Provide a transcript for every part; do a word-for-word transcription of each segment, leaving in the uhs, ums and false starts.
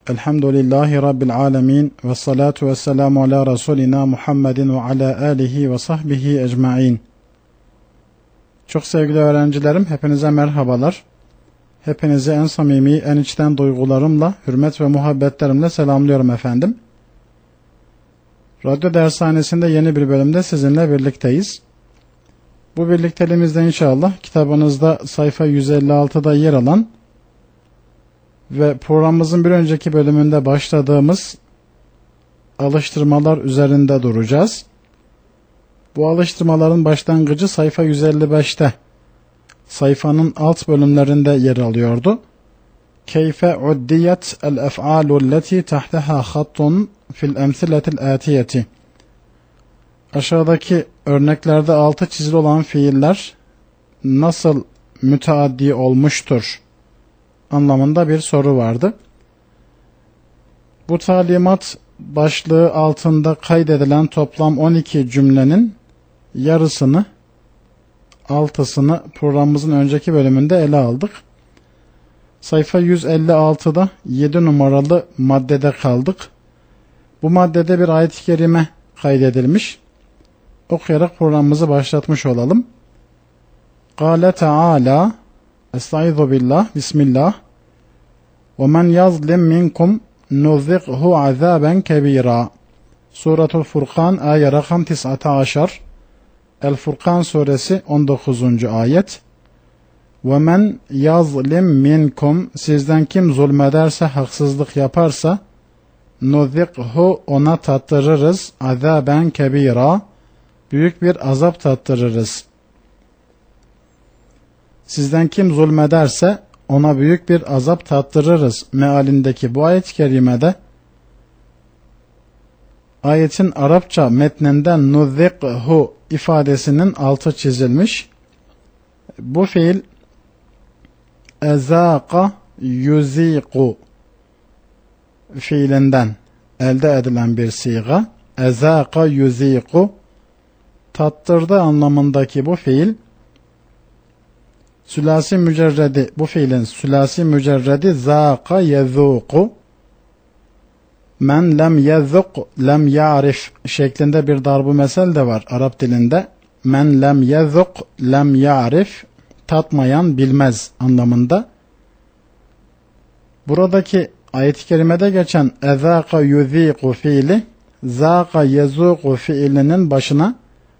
Elhamdülillahi Rabbil alemin ve salatu ve selamu ala Resulina Muhammedin ve ala alihi ve sahbihi ecmain. Çok sevgili öğrencilerim, hepinize merhabalar. Hepinizi en samimi, en içten duygularımla, hürmet ve muhabbetlerimle selamlıyorum efendim. Radyo dershanesinde yeni bir bölümde sizinle birlikteyiz. Bu birlikteliğimizde inşallah kitabınızda sayfa yüz elli altıda yer alan ve programımızın bir önceki bölümünde başladığımız alıştırmalar üzerinde duracağız. Bu alıştırmaların başlangıcı sayfa yüz elli beşte sayfanın alt bölümlerinde yer alıyordu. Keyfe uddiyet el-ef'alu leti tahtaha hattun fil emsiletil atiyeti. Aşağıdaki örneklerde altı çizili olan fiiller nasıl müteaddi olmuştur anlamında bir soru vardı. Bu talimat başlığı altında kaydedilen toplam on iki cümlenin yarısını, altısını programımızın önceki bölümünde ele aldık. Sayfa yüz elli altıda yedi numaralı maddede kaldık. Bu maddede bir ayet-i kerime kaydedilmiş. Okuyarak programımızı başlatmış olalım. Kâle Teâlâ Estaizu billah, bismillah. وَمَنْ يَظْلِمْ مِنْكُمْ نُذِّقْهُ عَذَابًا كَبِيرًا. Suratul Furkan ayet rakam doksan beş. El Furkan suresi on dokuzuncu ayet. وَمَنْ يَظْلِمْ مِنْكُمْ Sizden kim zulmederse, haksızlık yaparsa, نُذِّقْهُ Ona tattırırız, عَذَابًا كَبِيرًا Büyük bir azap tattırırız. Sizden kim zulmederse ona büyük bir azap tattırırız mealindeki bu ayet-i kerimede ayetin Arapça metninden nuzikhu ifadesinin altı çizilmiş. Bu fiil ezaqa yuziqu fiilinden elde edilen bir siga. Ezaqa yuziqu tattırdı anlamındaki bu fiil sülasi mücerredi, bu fiilin sülasi mücerredi zâka yezûku, men lem yezûk lem ya'rif şeklinde bir darbu mesel de var Arap dilinde. Men lem yezûk lem ya'rif tatmayan bilmez anlamında. Buradaki ayet-i kerimede geçen ezâka yuzîku fiili zâka yezûku fiilinin başına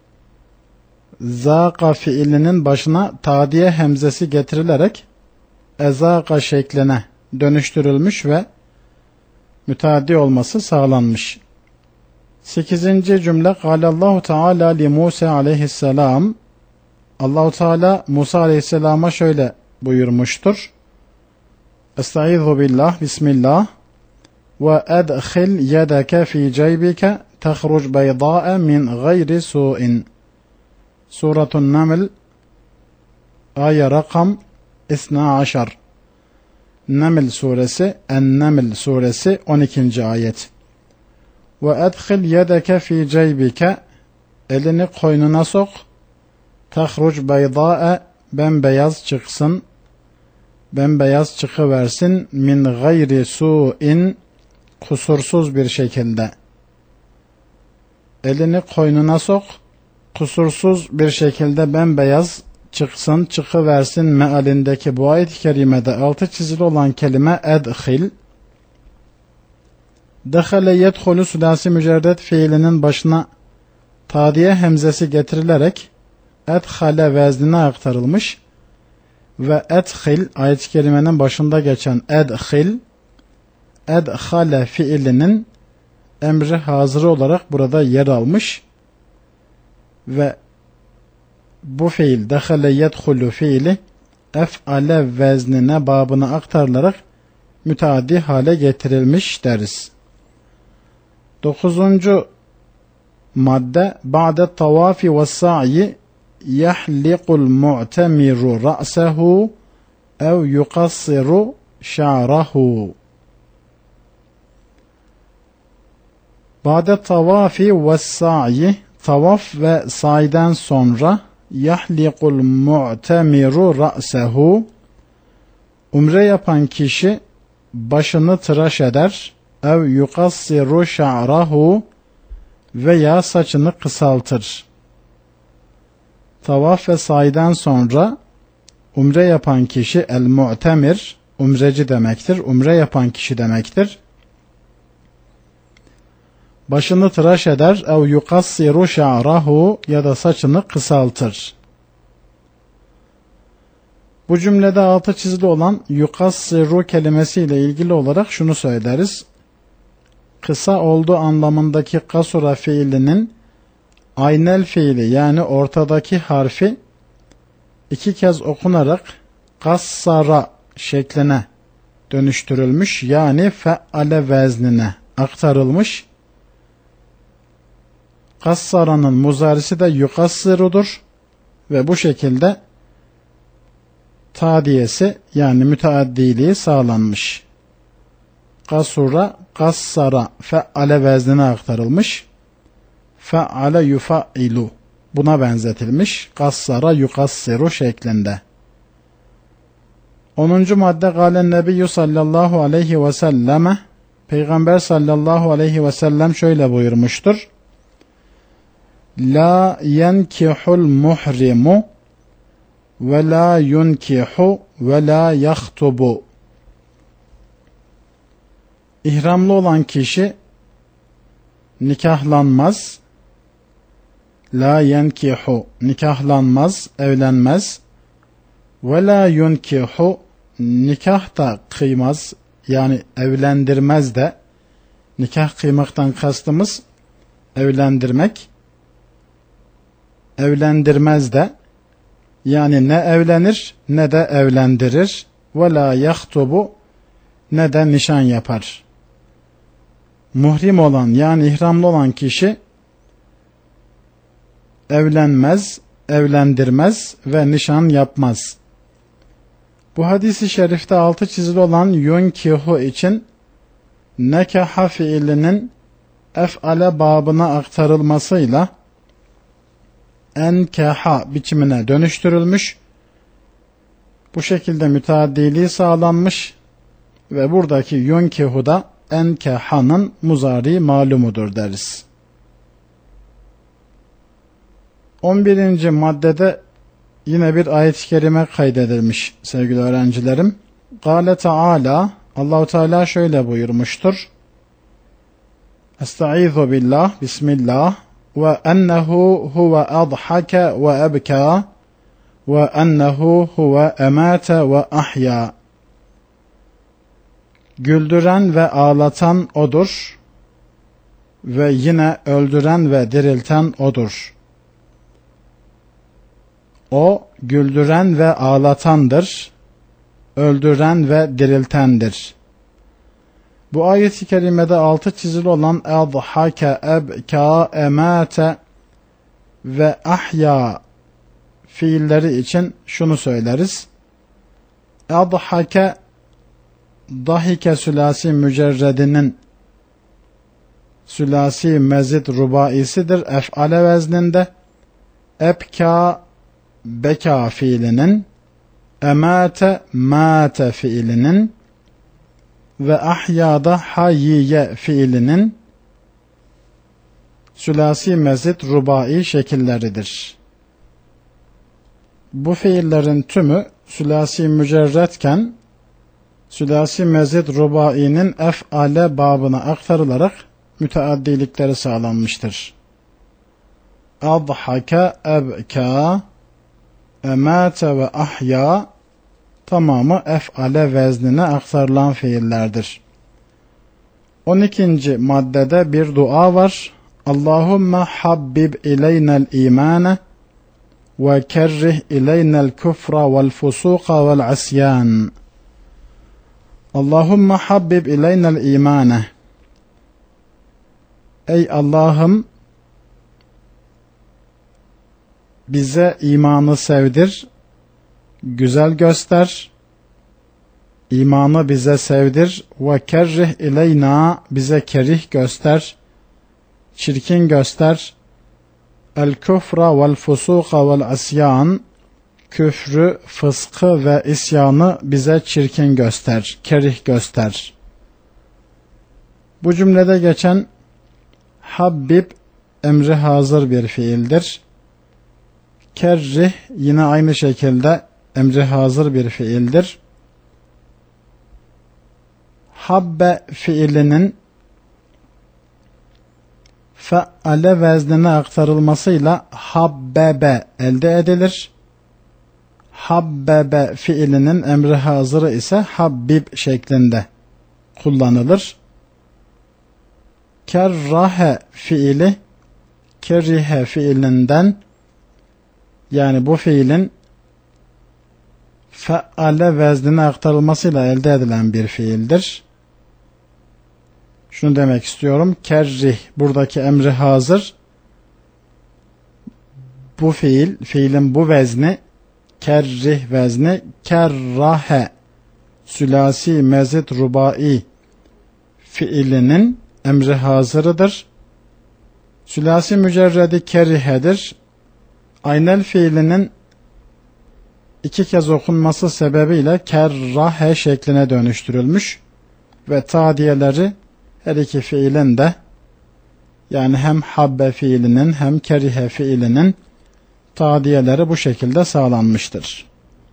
zâka fiilinin başına tadiye hemzesi getirilerek ezâka şekline dönüştürülmüş ve müteaddi olması sağlanmış. sekizinci cümle Kâlallahu Teâlâ li Musa aleyhisselam. Allahu Teala Musa aleyhisselama şöyle buyurmuştur. Estaizu billah, bismillah. Ve edkhil yedeke fi ceybike tehruc beydâe min gayri su'in. Suratun Naml ayet rakam on iki. Naml suresi, En-Naml suresi on ikinci ayet. Ve edkhil yedeke fi ceybike elini koynuna sok. Tahruc beydâe bembeyaz çıksın. Bembeyaz çıkıversin. Min gayri su'in kusursuz bir şekilde. Elini koynuna sok. Kusursuz bir şekilde bembeyaz çıksın, çıkıversin mealindeki bu ayet-i kerimede altı çizili olan kelime edhil, dehale yedhulu sülasi mücerred fiilinin başına tadiye hemzesi getirilerek edhale veznine aktarılmış ve edhil ayet-i kerimenin başında geçen edhil, edhale fiilinin emri hazırı olarak burada yer almış. Ve bu fiil dehale yedhulu fiili ef'ale veznine babına aktarılarak müteaddi hale getirilmiş deriz. Dokuzuncu madde ba'de tavafi ve sa'yi yahliqul mu'temiru ra'sehu ev yukassiru şa'rahu. Ba'de tavafi ve sa'yi tavaf ve sayden sonra yahliqul mu'temiru ra'sehu umre yapan kişi başını tıraş eder, ev yukassiru şa'rahu veya saçını kısaltır. Tavaf ve sayden sonra umre yapan kişi el-mu'temir, umreci demektir, umre yapan kişi demektir. Başını tıraş eder, ev yukassiru şa'rahu ya da saçını kısaltır. Bu cümlede altı çizili olan yukassiru kelimesiyle ilgili olarak şunu söyleriz. Kısa olduğu anlamındaki kasura fiilinin aynel fiili yani ortadaki harfi iki kez okunarak kassara şekline dönüştürülmüş yani fe'ale veznine aktarılmış. Kassara'nın muzarisi de yukassirudur ve bu şekilde tadiyesi yani müteaddiliği sağlanmış. Kasura, kassara fe'ale veznine aktarılmış. Fe'ale yufailu buna benzetilmiş. Kassara yukassiru şeklinde. onuncu madde galen nebiyyü sallallahu aleyhi ve selleme Peygamber sallallahu aleyhi ve sellem şöyle buyurmuştur. La yenkihul muhrimu ve la yunkihu ve la yahtubu. İhramlı olan kişi nikahlanmaz. La yenkihu nikahlanmaz, evlenmez. Ve la yunkihu nikah da kıymaz, yani evlendirmez de. Nikah kıymaktan kastımız evlendirmek. Evlendirmez de, yani ne evlenir ne de evlendirir. Ve la yahtubu ne de nişan yapar. Muhrim olan yani ihramlı olan kişi evlenmez, evlendirmez ve nişan yapmaz. Bu hadis-i şerifte altı çizili olan yunkihu için nekaha fiilinin ef'ale babına aktarılmasıyla enkeha biçimine dönüştürülmüş. Bu şekilde müteaddiliği sağlanmış ve buradaki yunkihu da enkeha'nın muzari malumudur deriz. on birinci maddede yine bir ayet-i kerime kaydedilmiş sevgili öğrencilerim. Kâle Teâlâ, Allah-u Teala şöyle buyurmuştur. Estaizu billah, bismillah, ve ennehu huve adhake ve ebkâ ve ennehu huve emâte ve ahya. Güldüren ve ağlatan O'dur ve yine öldüren ve dirilten O'dur. O güldüren ve ağlatandır, öldüren ve diriltendir. Bu ayet-i kerimede altı çizili olan adhake, ebkâ, emâte ve ahya fiilleri için şunu söyleriz. Adhake, dahike sülasi mücerredinin sülasi mezid rubaisidir ef'ale vezninde. Ebkâ, beka fiilinin, emâte, mâte fiilinin ve ahyada hayyiye fiilinin sülasi mezid rubai şekilleridir. Bu fiillerin tümü sülasi mücerretken sülasi mezid rubainin ef'ale babına aktarılarak müteaddilikleri sağlanmıştır. Adhake, ebkâ, emâte ve ahya tamamı ef'ale veznine aktarılan fiillerdir. on ikinci maddede bir dua var. Allahümme habbib ileynel imane ve kerrih ileynel küfra vel fusuqa vel asyan. Allahümme habbib ileynel imane. Ey Allah'ım, bize imanı sevdir, güzel göster, imanı bize sevdir ve kerrih ileyna, bize kerih göster, çirkin göster, el küfra vel fusuqa vel asyan, küfrü, fıskı ve isyanı bize çirkin göster, kerih göster. Bu cümlede geçen habbib emri hazır bir fiildir. Kerrih yine aynı şekilde emri hazır bir fiildir. Habbe fiilinin feale veznine aktarılmasıyla habbebe elde edilir. Habbebe fiilinin emri hazırı ise habbib şeklinde kullanılır. Kerrahe fiili kerihe fiilinden, yani bu fiilin feale veznine aktarılmasıyla elde edilen bir fiildir. Şunu demek istiyorum. Kerrih buradaki emri hazır. Bu fiil, fiilin bu vezni kerrih vezni kerrahe sülasi mezit rubai fiilinin emri hazırıdır. Sülasi mücerredi kerihedir. Aynel fiilinin iki kez okunması sebebiyle kerrahe şekline dönüştürülmüş ve tadiyeleri her iki fiilin de, yani hem habbe fiilinin hem kerihe fiilinin tadiyeleri bu şekilde sağlanmıştır.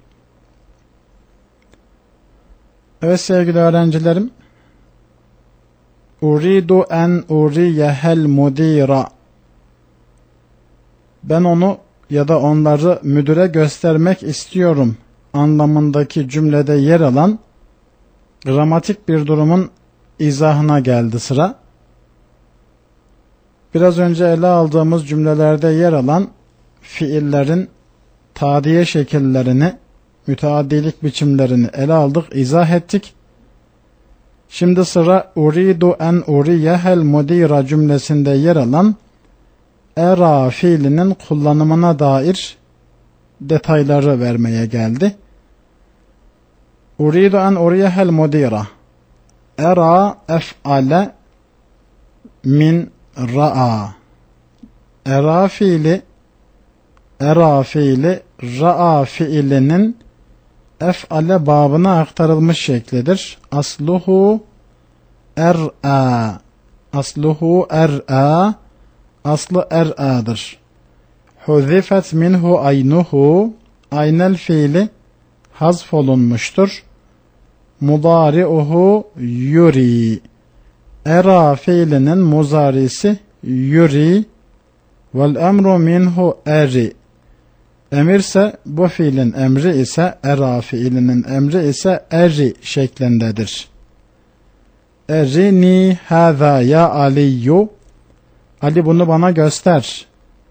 Evet sevgili öğrencilerim, uridu en uriyehel mudira, ben onu ya da onları müdüre göstermek istiyorum anlamındaki cümlede yer alan gramatik bir durumun izahına geldi sıra. Biraz önce ele aldığımız cümlelerde yer alan fiillerin tadiye şekillerini, müteaddilik biçimlerini ele aldık, izah ettik. Şimdi sıra uridu en uriyehel mudira cümlesinde yer alan era fiilinin kullanımına dair detayları vermeye geldi. Uridu en uriyehel mudira. Era ef'ale min ra'a. Era fiili era fiili ra'a fiilinin ef'ale babına aktarılmış şeklidir. Asluhu er'a. Asluhu er'a. Aslı er'adır. Huzifet minhu aynuhu. Aynel fiili hazfolunmuştur. Mudari'uhu yuri. Era fiilinin muzarisi yuri. Vel emru minhu eri. Emirse bu fiilin emri ise era fiilinin emri ise eri şeklindedir. Erini hâzâ ya aliyyu. Ali bunu bana göster.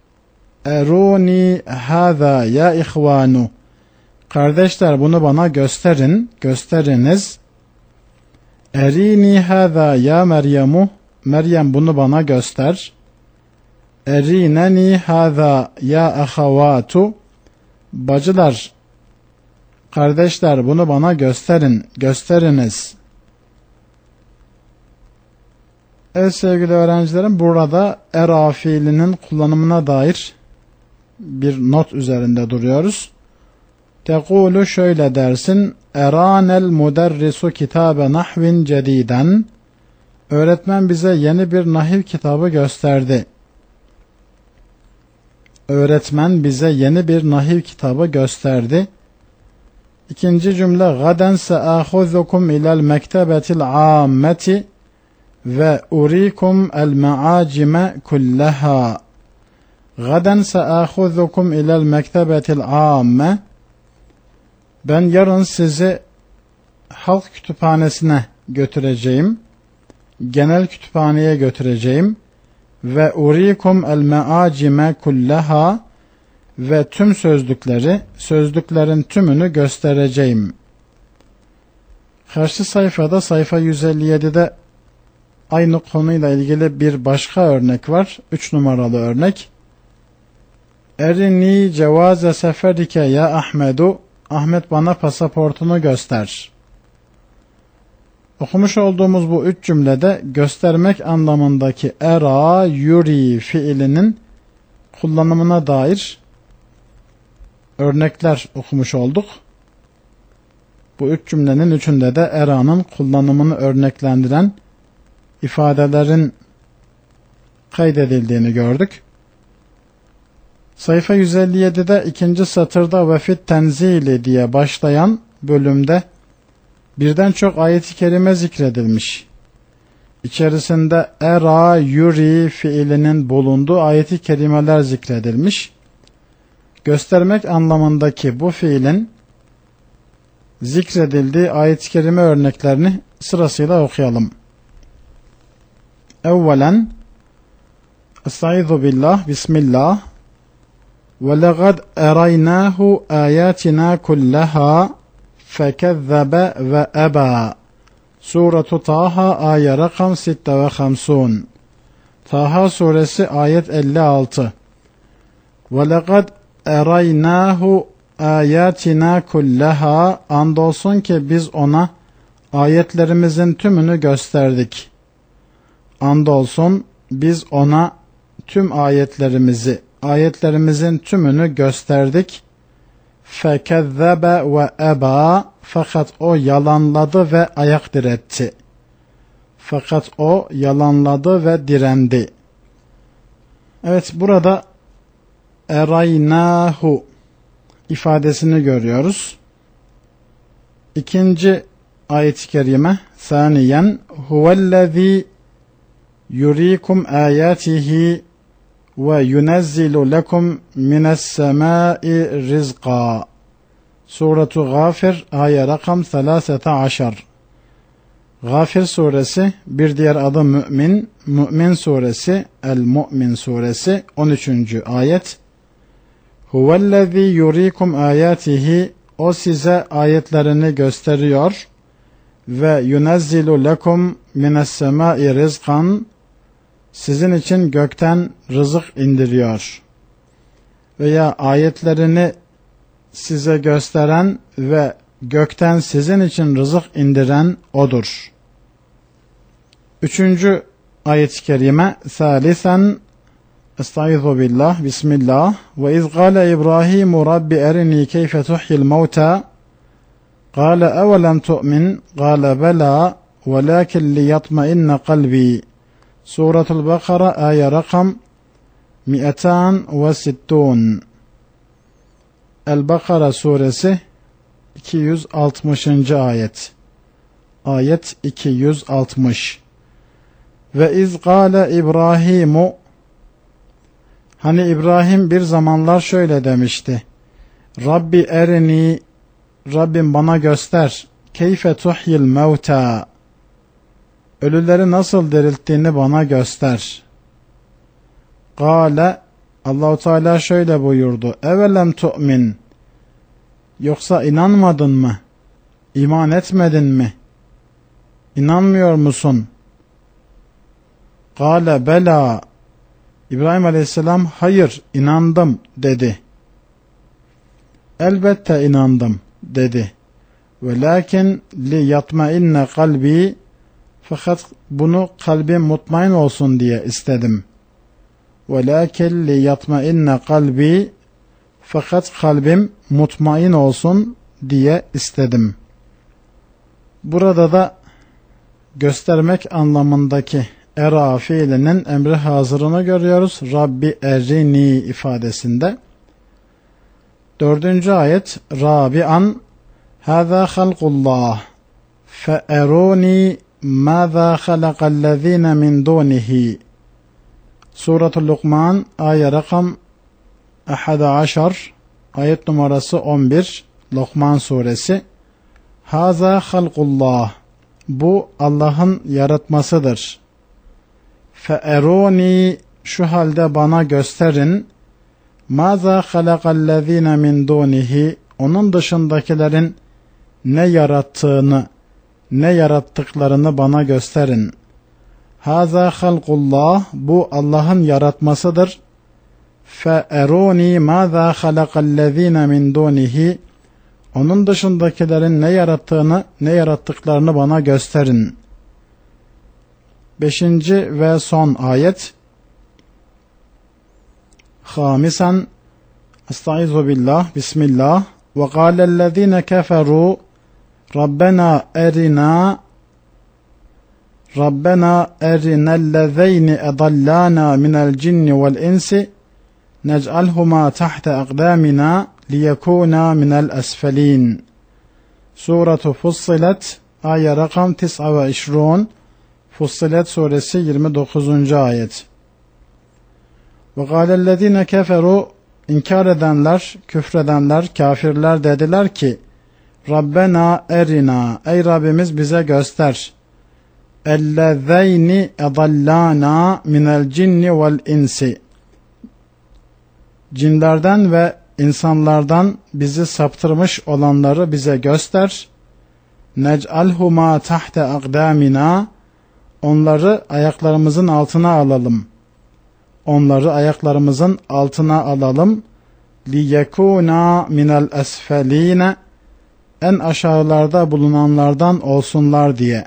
Eruni hâzâ ya ihvanu. Kardeşler bunu bana gösterin, gösteriniz. Erini hâzâ ya Meryemu. Meryem bunu bana göster. Erineni hâzâ ya ahavâtu. Bacılar, kardeşler bunu bana gösterin, gösteriniz. Evet sevgili öğrencilerim, burada era fiilinin kullanımına dair bir not üzerinde duruyoruz. Tekulu şöyle dersin. Eranel muderrisu kitabe nahvin cediden. Öğretmen bize yeni bir nahiv kitabı gösterdi. Öğretmen bize yeni bir nahiv kitabı gösterdi. İkinci cümle gaden seahuzukum ilal mektebetil ammeti ve urikum el meacime kullaha. Gaden seahuzukum ilal mektebetil amme. Ben yarın sizi halk kütüphanesine götüreceğim. Genel kütüphaneye götüreceğim. Ve urikum el meacime kullaha. Ve tüm sözlükleri, sözlüklerin tümünü göstereceğim. Karşı sayfada, sayfa yüz elli yedide aynı konuyla ilgili bir başka örnek var. Üç numaralı örnek. Erini cevaze seferike ya Ahmedu. Ahmet bana pasaportunu göster. Okumuş olduğumuz bu üç cümlede göstermek anlamındaki era, yuri fiilinin kullanımına dair örnekler okumuş olduk. Bu üç cümlenin üçünde de era'nın kullanımını örneklendiren ifadelerin kaydedildiğini gördük. Sayfa yüz elli yedi'de ikinci satırda ve fit tenzili diye başlayan bölümde birden çok ayet-i kerime zikredilmiş. İçerisinde era, yuri fiilinin bulunduğu ayet-i kerimeler zikredilmiş. Göstermek anlamındaki bu fiilin zikredildiği ayet-i kerime örneklerini sırasıyla okuyalım. Evvelen Estaizu billah, Bismillah. وَلَقَدْ اَرَيْنَاهُ آيَاتِنَا كُلَّهَا فَكَذَّبَ وَأَبَى Suratu Taha ayet rakam sitte ve hamsun. Taha suresi ayet elli altı. وَلَقَدْ اَرَيْنَاهُ آيَاتِنَا كُلَّهَا Andolsun ki biz ona ayetlerimizin tümünü gösterdik. Andolsun biz ona tüm ayetlerimizi, ayetlerimizin tümünü gösterdik. فَكَذَّبَ وَأَبَى Fakat o yalanladı ve ayak diretti. Fakat o yalanladı ve direndi. Evet, burada eraynahu ifadesini görüyoruz. İkinci ayet-i kerime saniyen huvellezî yurikum âyâtihi ve yunezzilu lekum mine's-semâi rizqa. Suratu Gafir ayet rakam selasete aşar. Gafir suresi, bir diğer adı Mü'min, Mü'min suresi, El-Mu'min suresi on üçüncü ayet. Huvellezî yurikum âyâtihi O size ayetlerini gösteriyor ve yunezzilu lekum mine's-semâi rizqan Sizin için gökten rızık indiriyor. Veya ayetlerini size gösteren ve gökten sizin için rızık indiren O'dur. Üçüncü ayet-i kerime Salisen Estaizu billah, Bismillah. Ve iz gâle İbrahimu Rabbi erini keyfe tuhyil mevta Gâle evelem tu'min Gâle belâ Velâkin liyatmainne kalbi Suratul Bakara ayet rakam mi'atan ve sittun. El-Bakara suresi iki yüz altmışıncı ayet. Ayet iki yüz altmış. Ve iz gâle İbrahimu Hani İbrahim bir zamanlar şöyle demişti. Rabbi erini Rabbim bana göster. Keyfe tuhyil mevta Ölüleri nasıl dirilttiğini bana göster. Gâle Allah-u Teala şöyle buyurdu. Evelem tu'min Yoksa inanmadın mı? İman etmedin mi? İnanmıyor musun? Gâle belâ İbrahim Aleyhisselam hayır inandım dedi. Elbette inandım dedi. Velakin li yatmainne kalbi Fakat bunu kalbim mutmain olsun diye istedim. Velakin li yatmainne kalbi Fakat kalbim mutmain olsun diye istedim. Burada da göstermek anlamındaki era fiilinin emri hazırını görüyoruz. Rabbi erini ifadesinde. Dördüncü ayet Rabi'an Hâzâ halkullah fe erûni mâzâ halakallezîne min dûnihi. Suratul Lukman ayet rakam ahada aşar ayet numarası on bir Lokman suresi. Hâzâ halkullah Bu Allah'ın yaratmasıdır. Fe'erûni Şu halde bana gösterin. Mâzâ halakallezîne min dûnihi Onun dışındakilerin ne yarattığını, ne yarattıklarını bana gösterin. Hâzâ halkullah Bu Allah'ın yaratmasıdır. Fe'erûni mâzâ halakallezîne min dûnihi Onun dışındakilerin ne yarattığını, ne yarattıklarını bana gösterin. Beşinci ve son ayet. Hamisan Estaizu billah, bismillah. Ve kâlellezîne keferû Rabbena erina Rabbena erinellezeyni edallâna minel cinni vel insi nec'alhuma tahte akdâmina liyekûna minel esfelîn. Suratu Fussilet, ayet rakam tis'a ve işrûn, Fussilet suresi yirmi dokuzuncu ayet. Ve gâlellezîne keferû, inkar edenler, küfredenler, kafirler dediler ki, Rabbena erina, ey Rabbimiz bize göster. Ellezeyni edallâna minel cinni vel insi. Cinlerden ve insanlardan bizi saptırmış olanları bize göster. Nec'alhuma tahte akdâmina. Onları ayaklarımızın altına alalım. Onları ayaklarımızın altına alalım. Liyekûnâ minel esfelîne. En aşağılarda bulunanlardan olsunlar diye.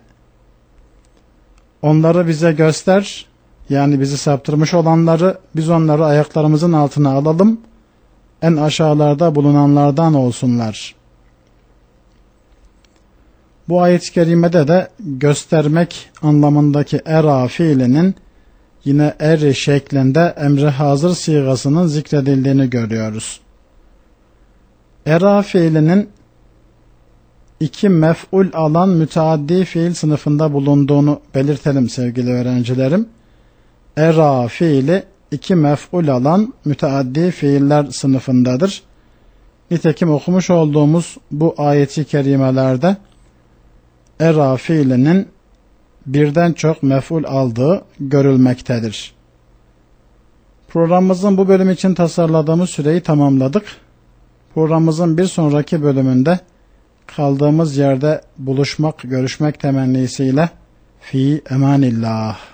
Onları bize göster. Yani bizi saptırmış olanları, biz onları ayaklarımızın altına alalım. En aşağılarda bulunanlardan olsunlar. Bu ayet-i kerimede de göstermek anlamındaki era fiilinin yine er şeklinde emri hazır sigasının zikredildiğini görüyoruz. Era fiilinin iki mef'ul alan müteaddi fiil sınıfında bulunduğunu belirtelim sevgili öğrencilerim. Era fiili iki mef'ul alan müteaddi fiiller sınıfındadır. Nitekim okumuş olduğumuz bu ayeti kerimelerde era fiilinin birden çok mef'ul aldığı görülmektedir. Programımızın bu bölüm için tasarladığımız süreyi tamamladık. Programımızın bir sonraki bölümünde kaldığımız yerde buluşmak, görüşmek temennisiyle fi emanillah.